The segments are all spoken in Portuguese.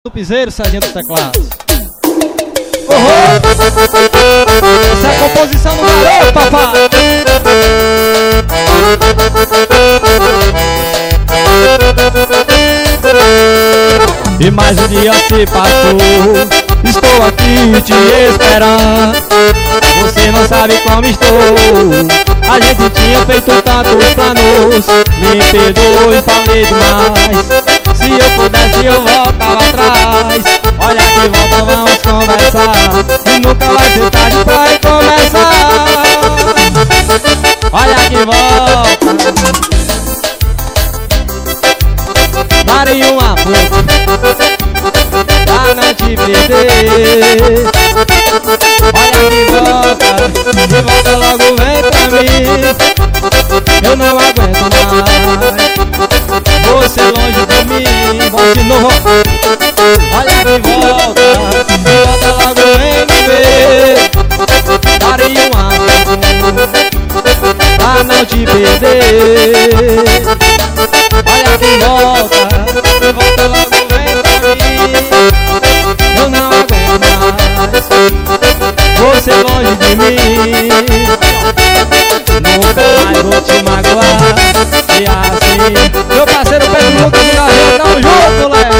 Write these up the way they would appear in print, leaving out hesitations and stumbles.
Do piseiro, sargento dos teclados. Essa é a composição do garoto, papai. E mais um dia se passou, estou aqui te esperando. Você não sabe como estou. A gente tinha feito tantos planos. Me perdoe, falei demais. Se eu pudesse eu voltava atrás. Olha que volta, vamos conversar. E nunca vai ser tarde pra recomeçar. Olha que volta. Daria uma força pra não te perder. Olha que volta, logo vem pra mim. Eu não aguento mais você longe de mim. Volte de novo. Olha que volta, logo vem me ver. Daria uma força pra não te perder. Olha que volta logo vem pra mim. Eu não aguento mais você longe de mim. Nunca mais vou te magoar. E assim, meu parceiro Pedro Lucas do Gavião, tamo junto, Léo.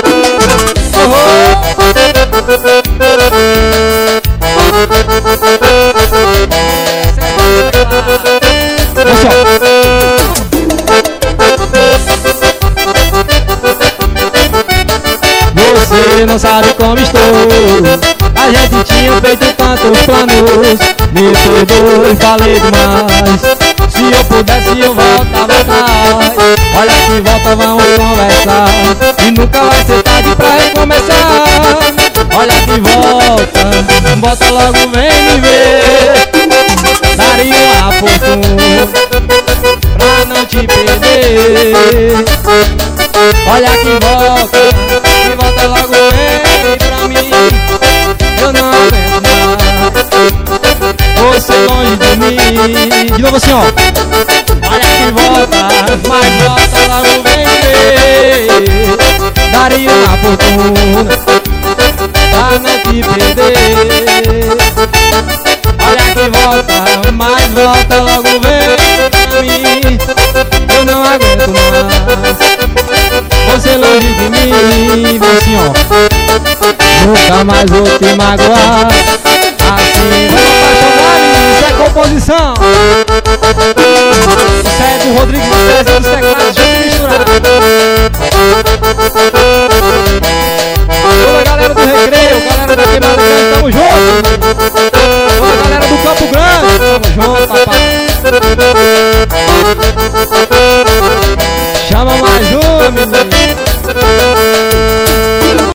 Você não sabe como estou. A gente tinha feito tantos planos. Me perdoe, falei demais. Se eu pudesse eu voltava atrás. Olha que volta, vamos conversar. E nunca vai ser tarde pra recomeçar. Olha que volta, volta logo, vem me ver. Daria uma fortuna pra não te perder. Olha que volta logo, vem pra mim. Eu não aguento mais você longe de mim. De novo assim, ó. Olha que volta, mas volta logo, vem ver. Daria uma fortuna pra não te perder. Olha que volta, mas volta logo, vem pra mim. Eu não aguento mais você longe de mim. Assim, ó. Nunca mais vou te magoar. Assim, vamos apaixonar, isso é composição. Isso é do Rodrigues dos teclados, junto e misturado. Toda a galera do Recreio, galera da Queimada Grande, tamo junto. Toda a galera do Campo Grande, tamo junto, papai. Chama mais um, menino.